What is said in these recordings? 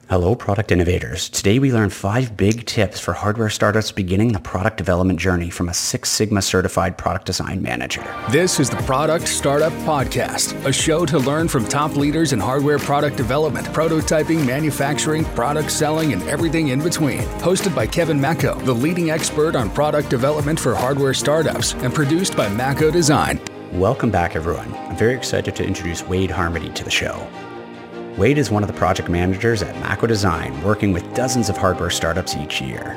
Hello, product innovators. Today we learn 5 big tips for hardware startups beginning the product development journey from a Six Sigma certified product design manager. This is the Product Startup Podcast, a show to learn from top leaders in hardware product development, prototyping, manufacturing, product selling, and everything in between. Hosted by Kevin Mako, the leading expert on product development for hardware startups, and produced by Mako Design. Welcome back, everyone. I'm very excited to introduce Wade Harmony to the show. Wade is one of the project managers at Mako Design, working with dozens of hardware startups each year.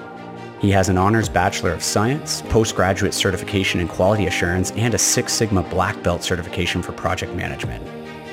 He has an honors Bachelor of Science, postgraduate certification in quality assurance, and a Six Sigma Black Belt certification for project management.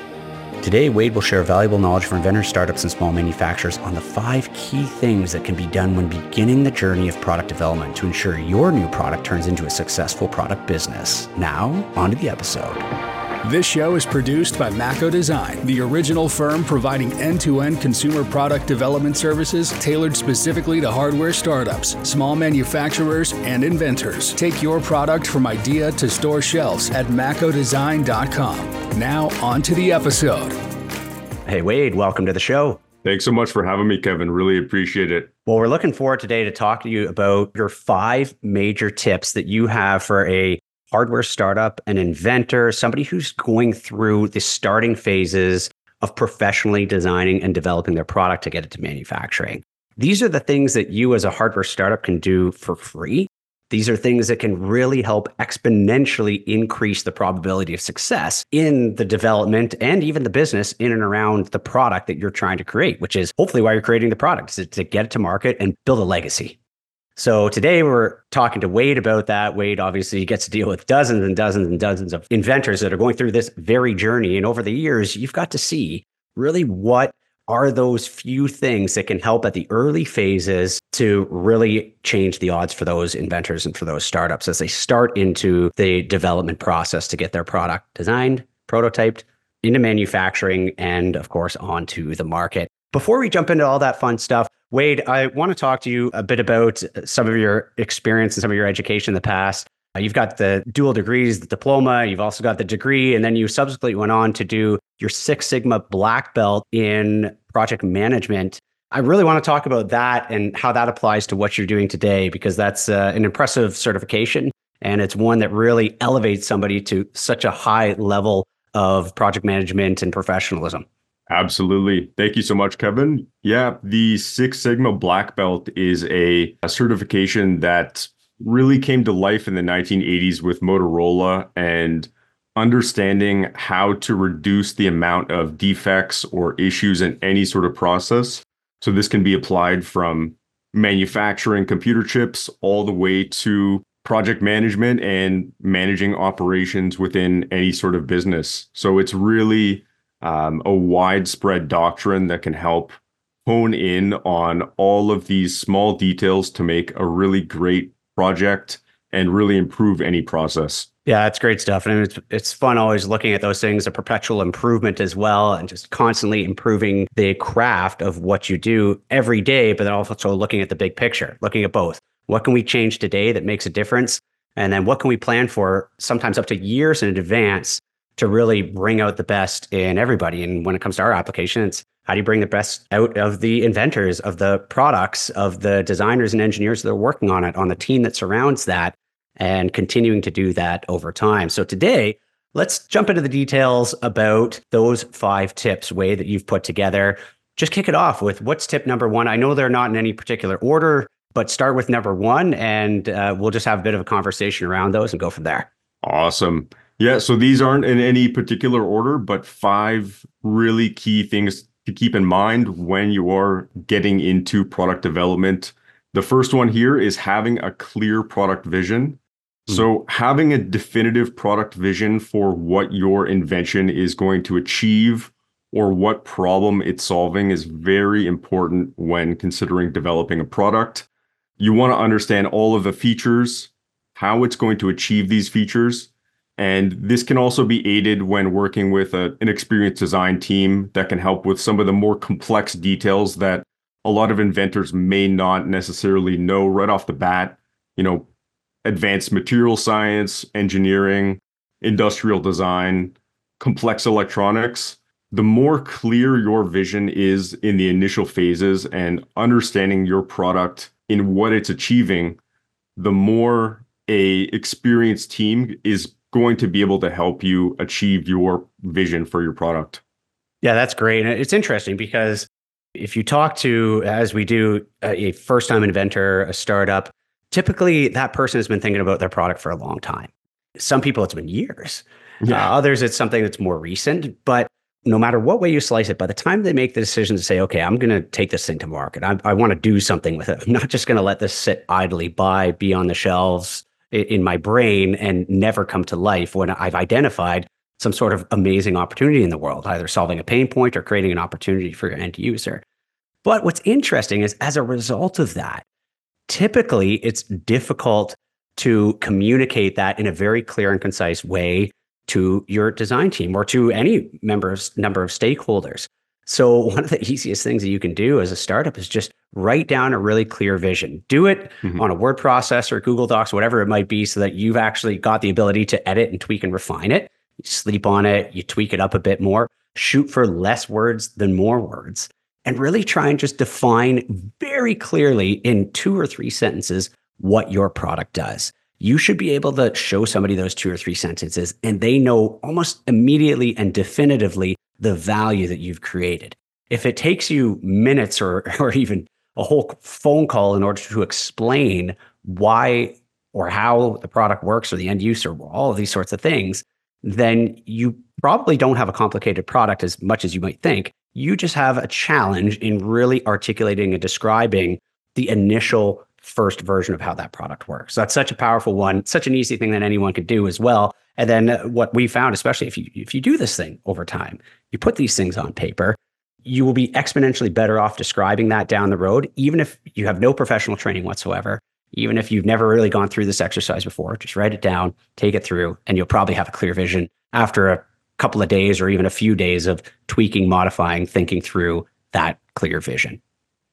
Today, Wade will share valuable knowledge from inventors, startups, and small manufacturers on the 5 key things that can be done when beginning the journey of product development to ensure your new product turns into a successful product business. Now, on to the episode. This show is produced by Mako Design, the original firm providing end-to-end consumer product development services tailored specifically to hardware startups, small manufacturers, and inventors. Take your product from idea to store shelves at makodesign.com. Now, on to the episode. Hey, Wade, welcome to the show. Thanks so much for having me, Kevin. Really appreciate it. Well, we're looking forward today to talk to you about your 5 major tips that you have for a hardware startup, an inventor, somebody who's going through the starting phases of professionally designing and developing their product to get it to manufacturing. These are the things that you as a hardware startup can do for free. These are things that can really help exponentially increase the probability of success in the development and even the business in and around the product that you're trying to create, which is hopefully why you're creating the product, is to get it to market and build a legacy. So today we're talking to Wade about that. Wade obviously gets to deal with dozens and dozens and dozens of inventors that are going through this very journey. And over the years, you've got to see really what are those few things that can help at the early phases to really change the odds for those inventors and for those startups as they start into the development process to get their product designed, prototyped, into manufacturing, and of course, onto the market. Before we jump into all that fun stuff, Wade, I want to talk to you a bit about some of your experience and some of your education in the past. You've got the dual degrees, the diploma, you've also got the degree, and then you subsequently went on to do your Six Sigma Black Belt in project management. I really want to talk about that and how that applies to what you're doing today, because that's an impressive certification, and it's one that really elevates somebody to such a high level of project management and professionalism. Absolutely. Thank you so much, Kevin. Yeah, the Six Sigma Black Belt is a certification that really came to life in the 1980s with Motorola and understanding how to reduce the amount of defects or issues in any sort of process. So this can be applied from manufacturing computer chips all the way to project management and managing operations within any sort of business. So it's really a widespread doctrine that can help hone in on all of these small details to make a really great project and really improve any process. Yeah, it's great stuff. And it's fun always looking at those things, a perpetual improvement as well, and just constantly improving the craft of what you do every day, but then also looking at the big picture, looking at both. What can we change today that makes a difference? And then what can we plan for sometimes up to years in advance to really bring out the best in everybody? And when it comes to our application, it's how do you bring the best out of the inventors, of the products, of the designers and engineers that are working on it, on the team that surrounds that, and continuing to do that over time. So today, let's jump into the details about those 5 tips, Wade, that you've put together. Just kick it off with what's tip number 1. I know they're not in any particular order, but start with number 1, and we'll just have a bit of a conversation around those and go from there. Awesome. Yeah, so these aren't in any particular order, but 5 really key things to keep in mind when you are getting into product development. The first one here is having a clear product vision. So having a definitive product vision for what your invention is going to achieve or what problem it's solving is very important when considering developing a product. You want to understand all of the features, how it's going to achieve these features. And this can also be aided when working with an experienced design team that can help with some of the more complex details that a lot of inventors may not necessarily know right off the bat. You know, advanced material science, engineering, industrial design, complex electronics. the more clear your vision is in the initial phases and understanding your product in what it's achieving, the more a experienced team is going to be able to help you achieve your vision for your product. Yeah, that's great. And it's interesting because if you talk to, as we do, a first-time inventor, a startup, typically that person has been thinking about their product for a long time. Some people, it's been years. Yeah. Others, it's something that's more recent. But no matter what way you slice it, by the time they make the decision to say, okay, I'm going to take this thing to market, I want to do something with it. I'm not just going to let this sit idly by, be on the shelves in my brain and never come to life when I've identified some sort of amazing opportunity in the world, either solving a pain point or creating an opportunity for your end user. But what's interesting is as a result of that, typically it's difficult to communicate that in a very clear and concise way to your design team or to any number of stakeholders. So one of the easiest things that you can do as a startup is just write down a really clear vision. Do it on a word processor, Google Docs, whatever it might be, so that you've actually got the ability to edit and tweak and refine it. You sleep on it, you tweak it up a bit more, shoot for less words than more words, and really try and just define very clearly in 2 or 3 sentences what your product does. You should be able to show somebody those 2 or 3 sentences and they know almost immediately and definitively the value that you've created. If it takes you minutes or even a whole phone call in order to explain why or how the product works or the end user, all of these sorts of things, then you probably don't have a complicated product as much as you might think. You just have a challenge in really articulating and describing the initial first version of how that product works. So that's such a powerful one, such an easy thing that anyone could do as well. And then what we found, especially if you do this thing over time, you put these things on paper, you will be exponentially better off describing that down the road, even if you have no professional training whatsoever, even if you've never really gone through this exercise before. Just write it down, take it through, and you'll probably have a clear vision after a couple of days or even a few days of tweaking, modifying, thinking through that clear vision.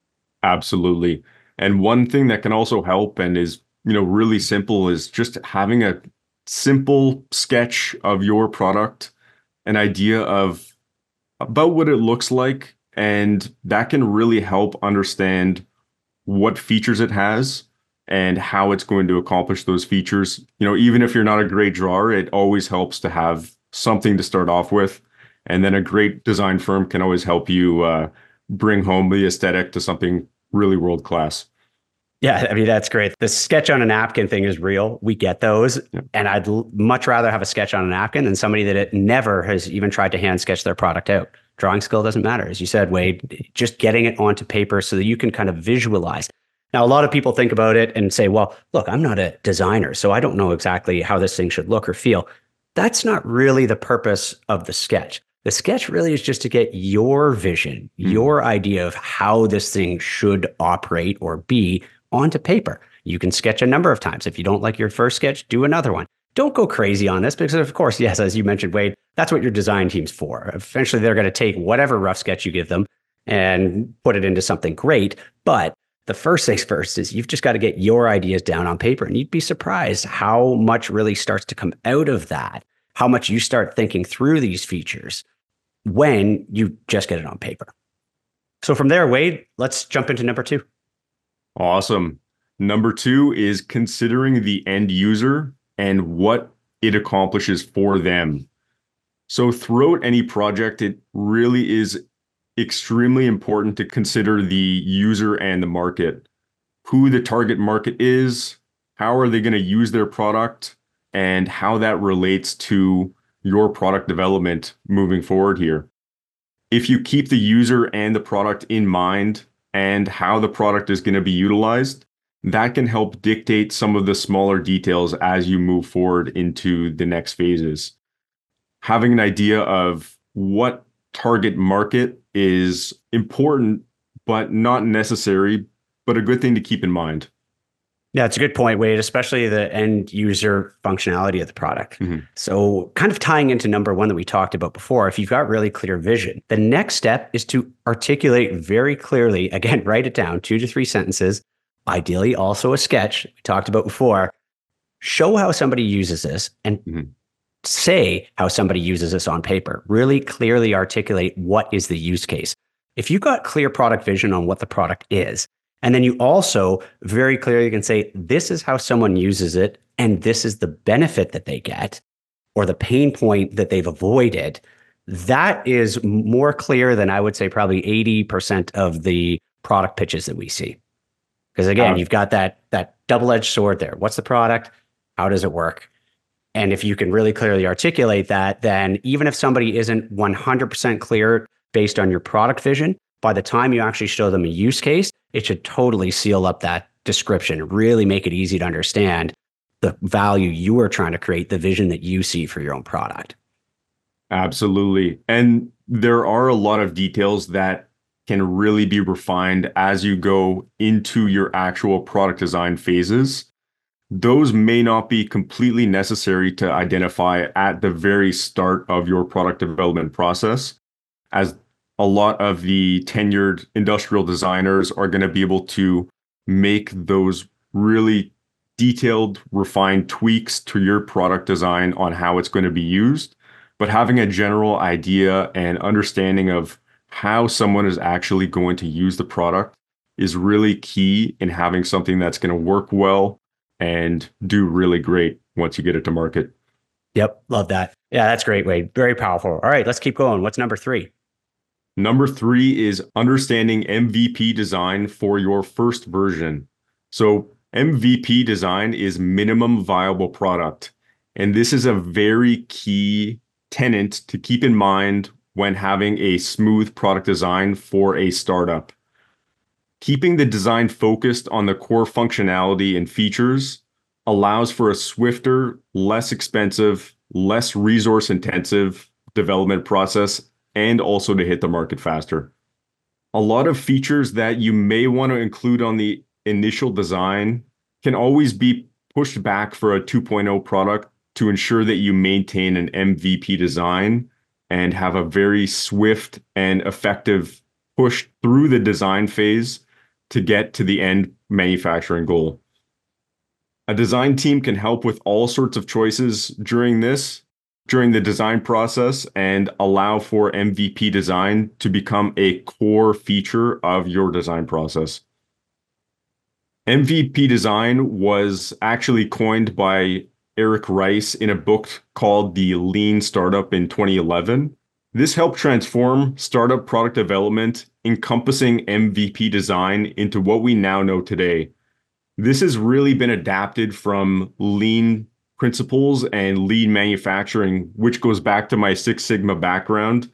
Absolutely. And one thing that can also help and is, really simple is just having a simple sketch of your product, an idea of about what it looks like, and that can really help understand what features it has and how it's going to accomplish those features. Even if you're not a great drawer, it always helps to have something to start off with. And then a great design firm can always help you bring home the aesthetic to something really world-class. Yeah, I mean, that's great. The sketch on a napkin thing is real. We get those. Yeah. And I'd much rather have a sketch on a napkin than somebody that never has even tried to hand sketch their product out. Drawing skill doesn't matter. As you said, Wade, just getting it onto paper so that you can kind of visualize. Now, a lot of people think about it and say, well, look, I'm not a designer, so I don't know exactly how this thing should look or feel. That's not really the purpose of the sketch. The sketch really is just to get your vision, your idea of how this thing should operate or be onto paper. You can sketch a number of times. If you don't like your first sketch, do another one. Don't go crazy on this because, of course, yes, as you mentioned, Wade, that's what your design team's for. Eventually, they're going to take whatever rough sketch you give them and put it into something great. But the first things first is you've just got to get your ideas down on paper. And you'd be surprised how much really starts to come out of that, how much you start thinking through these features when you just get it on paper. So from there, Wade, let's jump into number 2. Awesome. Number 2 is considering the end user and what it accomplishes for them. So throughout any project, it really is extremely important to consider the user and the market, who the target market is, how are they going to use their product, and how that relates to your product development moving forward here. If you keep the user and the product in mind and how the product is going to be utilized, that can help dictate some of the smaller details as you move forward into the next phases. Having an idea of what target market is important, but not necessary, but a good thing to keep in mind. Yeah, it's a good point, Wade, especially the end user functionality of the product. So kind of tying into number 1 that we talked about before, if you've got really clear vision, the next step is to articulate very clearly, again, write it down, 2 to 3 sentences, ideally also a sketch we talked about before, show how somebody uses this and say how somebody uses this on paper. Really clearly articulate what is the use case. If you got clear product vision on what the product is, and then you also very clearly can say, this is how someone uses it, and this is the benefit that they get, or the pain point that they've avoided, that is more clear than I would say probably 80% of the product pitches that we see. Because again, you've got that double-edged sword there. What's the product? How does it work? And if you can really clearly articulate that, then even if somebody isn't 100% clear based on your product vision, by the time you actually show them a use case, it should totally seal up that description, really make it easy to understand the value you are trying to create, the vision that you see for your own product. Absolutely. And there are a lot of details that can really be refined as you go into your actual product design phases. Those may not be completely necessary to identify at the very start of your product development process, as a lot of the tenured industrial designers are going to be able to make those really detailed, refined tweaks to your product design on how it's going to be used. But having a general idea and understanding of how someone is actually going to use the product is really key in having something that's going to work well and do really great once you get it to market. Yep. Love that. Yeah, that's great, Wade. Very powerful. All right, let's keep going. What's number 3? Number 3 is understanding MVP design for your first version. So MVP design is minimum viable product. And this is a very key tenet to keep in mind when having a smooth product design for a startup. Keeping the design focused on the core functionality and features allows for a swifter, less expensive, less resource intensive development process, and also to hit the market faster. A lot of features that you may want to include on the initial design can always be pushed back for a 2.0 product to ensure that you maintain an MVP design and have a very swift and effective push through the design phase to get to the end manufacturing goal. A design team can help with all sorts of choices during the design process and allow for MVP design to become a core feature of your design process. MVP design was actually coined by Eric Rice in a book called The Lean Startup in 2011. This helped transform startup product development, encompassing MVP design into what we now know today. This has really been adapted from lean principles and lean manufacturing, which goes back to my Six Sigma background.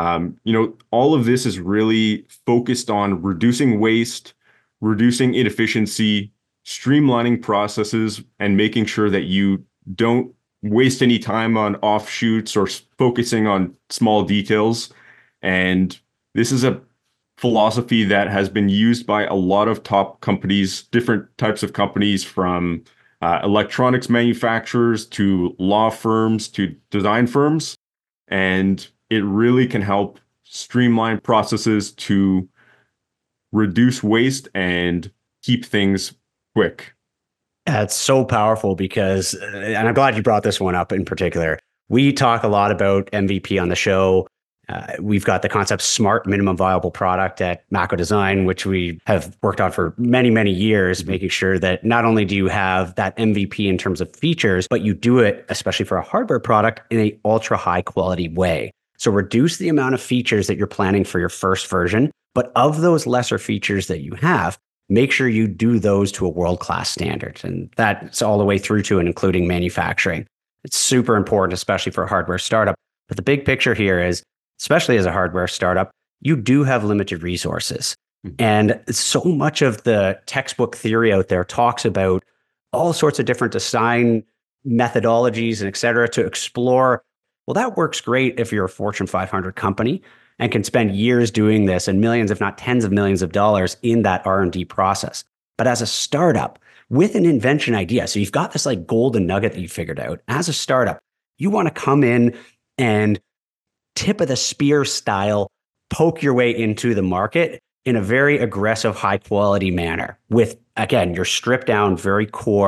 All of this is really focused on reducing waste, reducing inefficiency, streamlining processes, and making sure that you don't waste any time on offshoots or focusing on small details. And this is a philosophy that has been used by a lot of top companies, different types of companies, from electronics manufacturers to law firms to design firms. And it really can help streamline processes to reduce waste and keep things quick. It's so powerful because, and I'm glad you brought this one up in particular. We talk a lot about MVP on the show. We've got the concept SMART, minimum viable product, at Mako Design, which we have worked on for many, many years, making sure that not only do you have that MVP in terms of features, but you do it, especially for a hardware product, in an ultra high quality way. So reduce the amount of features that you're planning for your first version, but of those lesser features that you have, make sure you do those to a world-class standard. And that's all the way through to and including manufacturing. It's super important, especially for a hardware startup. But the big picture here is, especially as a hardware startup, you do have limited resources. And so much of the textbook theory out there talks about all sorts of different design methodologies and et cetera to explore. Well, that works great if you're a Fortune 500 company and can spend years doing this and millions, if not tens of millions of dollars in that R&D process. But as a startup with an invention idea, so you've got this like golden nugget that you figured out. As a startup, you want to come in and tip of the spear style, poke your way into the market in a very aggressive, high quality manner with, again, your stripped down, very core,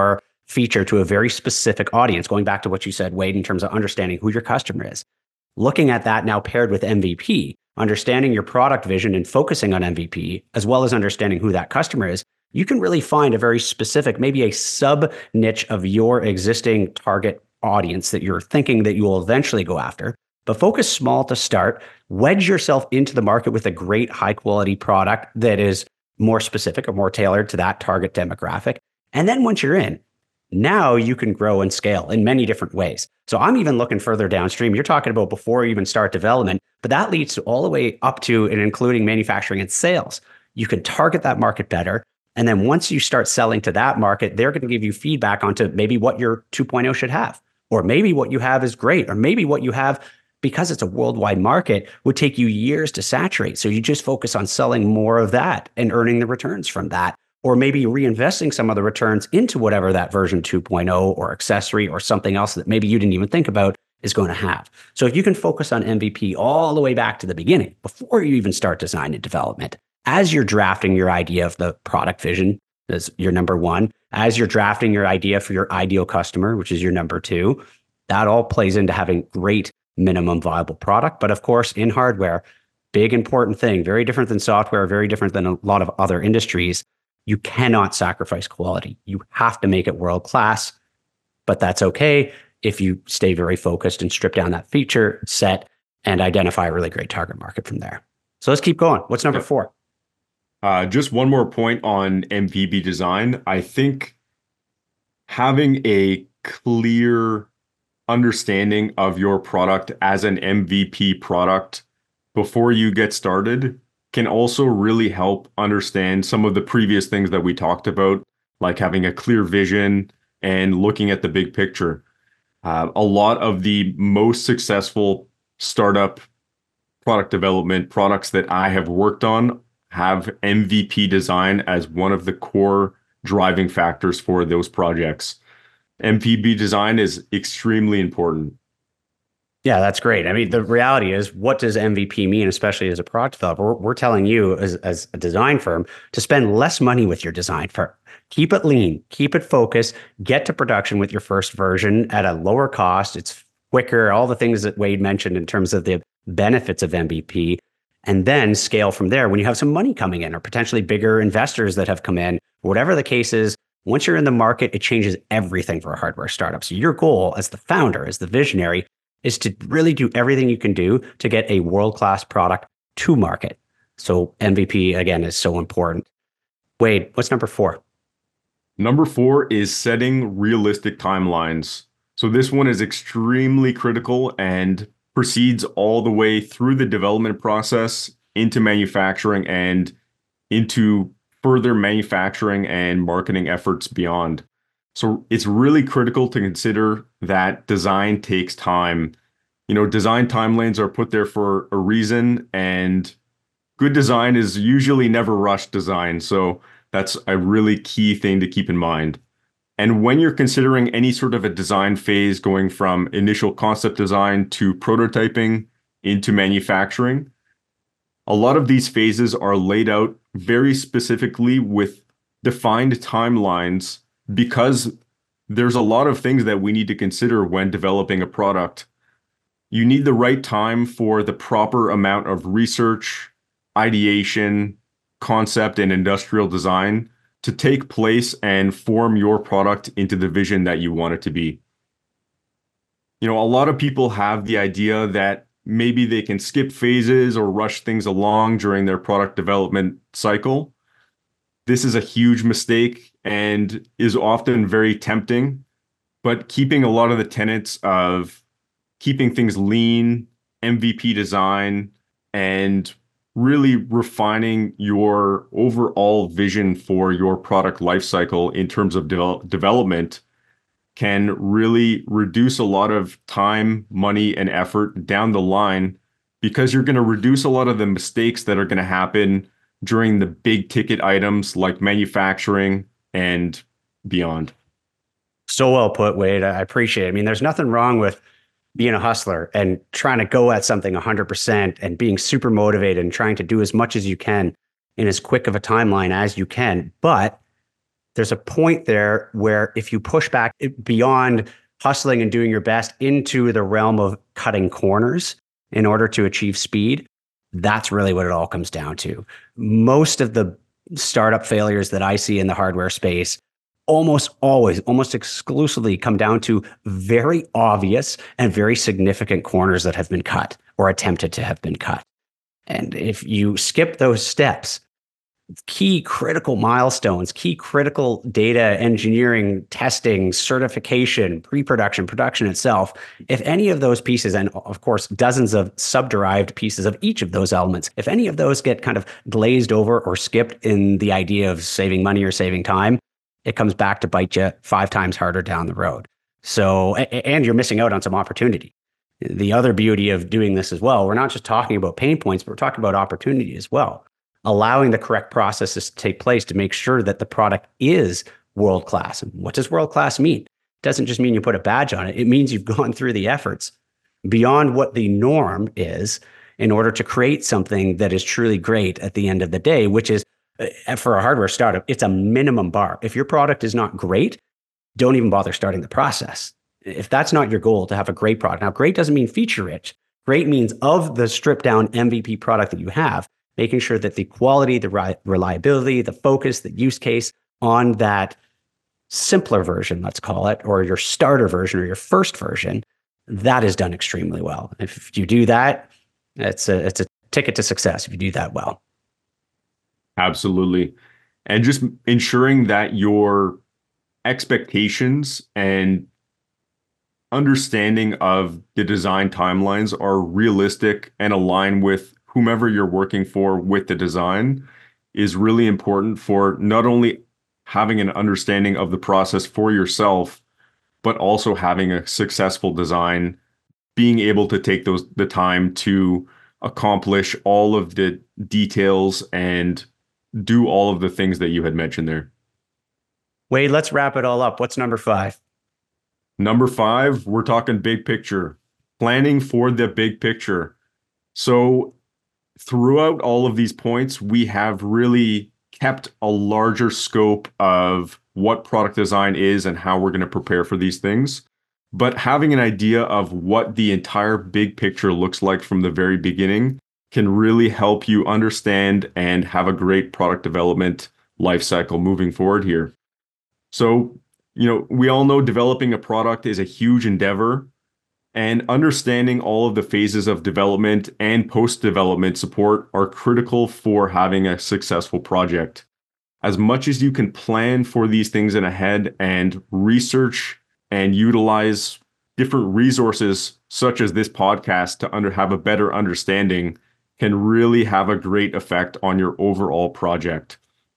feature to a very specific audience, going back to what you said, Wade, in terms of understanding who your customer is. Looking at that now paired with MVP, understanding your product vision and focusing on MVP, as well as understanding who that customer is, you can really find a very specific, maybe a sub niche of your existing target audience that you're thinking that you will eventually go after. But focus small to start, wedge yourself into the market with a great high quality product that is more specific or more tailored to that target demographic. And then once you're in, now you can grow and scale in many different ways. So I'm even looking further downstream. You're talking about before you even start development, but that leads to all the way up to and including manufacturing and sales. You can target that market better. And then once you start selling to that market, they're going to give you feedback onto maybe what your 2.0 should have, or maybe what you have is great, or maybe what you have, because it's a worldwide market, would take you years to saturate. So you just focus on selling more of that and earning the returns from that. Or maybe reinvesting some of the returns into whatever that version 2.0 or accessory or something else that maybe you didn't even think about is going to have. So if you can focus on MVP all the way back to the beginning, before you even start design and development, as you're drafting your idea of the product vision as your number one, as you're drafting your idea for your ideal customer, which is your number two, that all plays into having great minimum viable product. But of course, in hardware, big important thing, very different than software, very different than a lot of other industries. You cannot sacrifice quality. You have to make it world-class, but that's okay if you stay very focused and strip down that feature set and identify a really great target market from there. So let's keep going. What's number four? Just one more point on MVP design. I think having a clear understanding of your product as an MVP product before you get started can also really help understand some of the previous things that we talked about, like having a clear vision and looking at the big picture. A lot of the most successful startup product development products that I have worked on have MVP design as one of the core driving factors for those projects. MVP design is extremely important. Yeah, that's great. I mean, the reality is, what does MVP mean, especially as a product developer? We're telling you as a design firm to spend less money with your design firm. Keep it lean, keep it focused, get to production with your first version at a lower cost. It's quicker, all the things that Wade mentioned in terms of the benefits of MVP, and then scale from there when you have some money coming in or potentially bigger investors that have come in. Whatever the case is, once you're in the market, it changes everything for a hardware startup. So your goal as the founder, as the visionary, is to really do everything you can do to get a world-class product to market. So MVP, again, is so important. Wade, what's number four? Number four is setting realistic timelines. So this one is extremely critical and proceeds all the way through the development process into manufacturing and into further manufacturing and marketing efforts beyond. So it's really critical to consider that design takes time. You know, design timelines are put there for a reason, and good design is usually never rushed design. So that's a really key thing to keep in mind. And when you're considering any sort of a design phase going from initial concept design to prototyping into manufacturing, a lot of these phases are laid out very specifically with defined timelines, because there's a lot of things that we need to consider when developing a product. You need the right time for the proper amount of research, ideation, concept, and industrial design to take place and form your product into the vision that you want it to be. You know, a lot of people have the idea that maybe they can skip phases or rush things along during their product development cycle. This is a huge mistake and is often very tempting, but keeping a lot of the tenets of keeping things lean, MVP design, and really refining your overall vision for your product lifecycle in terms of development can really reduce a lot of time, money, and effort down the line, because you're going to reduce a lot of the mistakes that are going to happen during the big ticket items like manufacturing and beyond. So well put, Wade. I appreciate it. I mean, there's nothing wrong with being a hustler and trying to go at something 100% and being super motivated and trying to do as much as you can in as quick of a timeline as you can. But there's a point there where if you push back beyond hustling and doing your best into the realm of cutting corners in order to achieve speed, that's really what it all comes down to. Most of the startup failures that I see in the hardware space almost always, almost exclusively come down to very obvious and very significant corners that have been cut or attempted to have been cut. And if you skip those steps, key critical milestones, key critical data engineering, testing, certification, pre-production, production itself, if any of those pieces, and of course, dozens of sub-derived pieces of each of those elements, if any of those get kind of glazed over or skipped in the idea of saving money or saving time, it comes back to bite you 5 times harder down the road. So, and you're missing out on some opportunity. The other beauty of doing this as well, we're not just talking about pain points, but we're talking about opportunity as well. Allowing the correct processes to take place to make sure that the product is world-class. And what does world-class mean? It doesn't just mean you put a badge on it. It means you've gone through the efforts beyond what the norm is in order to create something that is truly great at the end of the day, which is, for a hardware startup, it's a minimum bar. If your product is not great, don't even bother starting the process. If that's not your goal, to have a great product. Now, great doesn't mean feature rich. Great means of the stripped down MVP product that you have, making sure that the quality, the reliability, the focus, the use case on that simpler version, let's call it, or your starter version or your first version, that is done extremely well. If you do that, it's a ticket to success if you do that well. Absolutely. And just ensuring that your expectations and understanding of the design timelines are realistic and align with whomever you're working for with the design is really important for not only having an understanding of the process for yourself, but also having a successful design, being able to take the time to accomplish all of the details and do all of the things that you had mentioned there. Wade, let's wrap it all up. What's number 5? Number 5, we're talking big picture, planning for the big picture. So throughout all of these points, we have really kept a larger scope of what product design is and how we're going to prepare for these things. But having an idea of what the entire big picture looks like from the very beginning can really help you understand and have a great product development lifecycle moving forward here. So, we all know developing a product is a huge endeavor, and understanding all of the phases of development and post-development support are critical for having a successful project. As much as you can plan for these things in ahead and research and utilize different resources such as this podcast to have a better understanding, can really have a great effect on your overall project.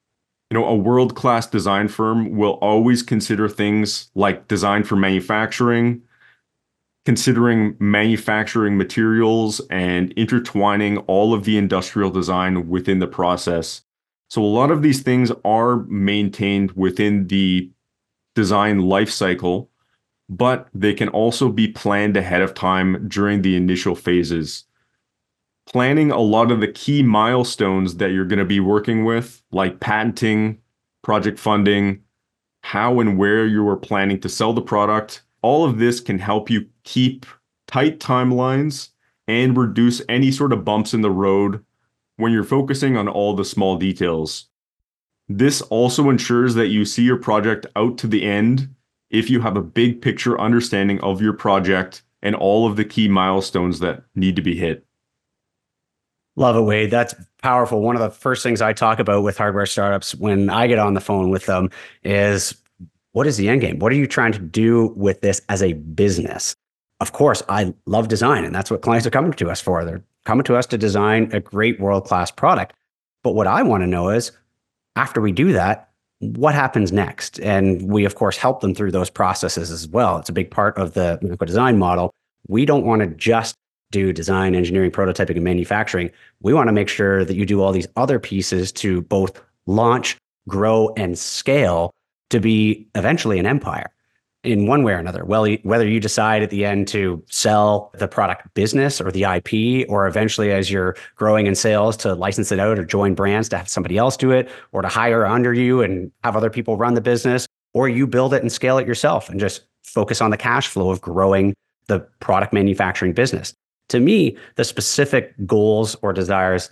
A world-class design firm will always consider things like design for manufacturing, considering manufacturing materials, and intertwining all of the industrial design within the process. So a lot of these things are maintained within the design life cycle, but they can also be planned ahead of time during the initial phases. Planning a lot of the key milestones that you're going to be working with, like patenting, project funding, how and where you are planning to sell the product, all of this can help you keep tight timelines and reduce any sort of bumps in the road when you're focusing on all the small details. This also ensures that you see your project out to the end if you have a big picture understanding of your project and all of the key milestones that need to be hit. Love it, Wade. That's powerful. One of the first things I talk about with hardware startups when I get on the phone with them is, what is the end game? What are you trying to do with this as a business? Of course, I love design, and that's what clients are coming to us for. They're coming to us to design a great world-class product. But what I want to know is, after we do that, what happens next? And we, of course, help them through those processes as well. It's a big part of the Mako design model. We don't want to just do design, engineering, prototyping, and manufacturing. We want to make sure that you do all these other pieces to both launch, grow, and scale to be eventually an empire. in one way or another. Well, whether you decide at the end to sell the product business or the IP, or eventually as you're growing in sales to license it out or join brands to have somebody else do it, or to hire under you and have other people run the business, or you build it and scale it yourself and just focus on the cash flow of growing the product manufacturing business. To me, the specific goals or desires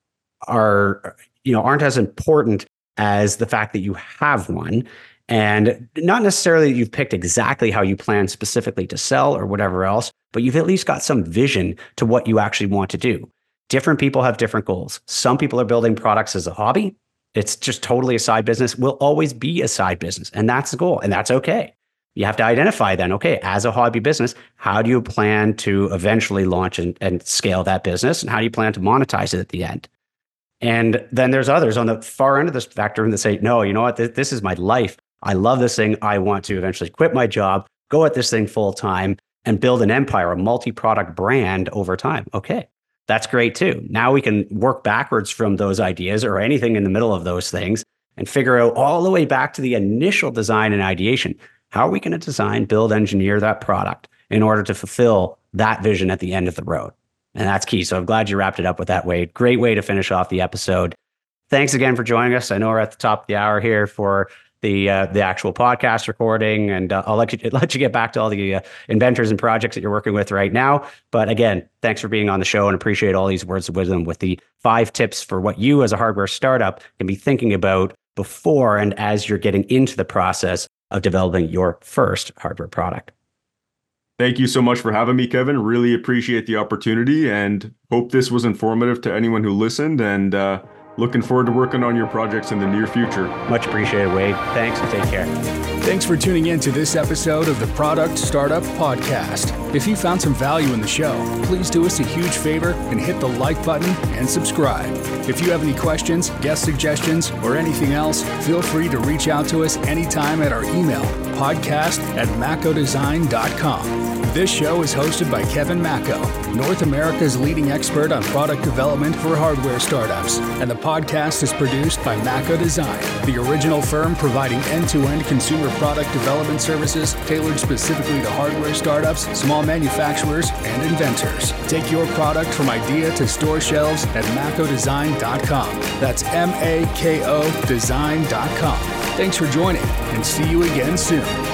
aren't as important as the fact that you have one. And not necessarily that you've picked exactly how you plan specifically to sell or whatever else, but you've at least got some vision to what you actually want to do. Different people have different goals. Some people are building products as a hobby. It's just totally a side business, will always be a side business. And that's the goal. And that's okay. You have to identify then, okay, as a hobby business, how do you plan to eventually launch and scale that business? And how do you plan to monetize it at the end? And then there's others on the far end of this spectrum that say, no, you know what, this is my life. I love this thing. I want to eventually quit my job, go at this thing full time, and build an empire, a multi-product brand over time. Okay, that's great too. Now we can work backwards from those ideas or anything in the middle of those things and figure out all the way back to the initial design and ideation. How are we going to design, build, engineer that product in order to fulfill that vision at the end of the road? And that's key. So I'm glad you wrapped it up with that, Wade. Great way to finish off the episode. Thanks again for joining us. I know we're at the top of the hour here for the actual podcast recording, and I'll let you get back to all the inventors and projects that you're working with right now. But again, thanks for being on the show, and appreciate all these words of wisdom with the 5 tips for what you as a hardware startup can be thinking about before and as you're getting into the process of developing your first hardware product. Thank you so much for having me, Kevin. Really appreciate the opportunity and hope this was informative to anyone who listened, and looking forward to working on your projects in the near future. Much appreciated, Wade. Thanks, and take care. Thanks for tuning in to this episode of the Product Startup Podcast. If you found some value in the show, please do us a huge favor and hit the like button and subscribe. If you have any questions, guest suggestions, or anything else, feel free to reach out to us anytime at our email, podcast@macodesign.com. This show is hosted by Kevin Macko, North America's leading expert on product development for hardware startups. And the podcast is produced by Macko Design, the original firm providing end-to-end consumer product development services tailored specifically to hardware startups, small manufacturers, and inventors. Take your product from idea to store shelves at macodesign.com. That's MAKO design.com. Thanks for joining, and see you again soon.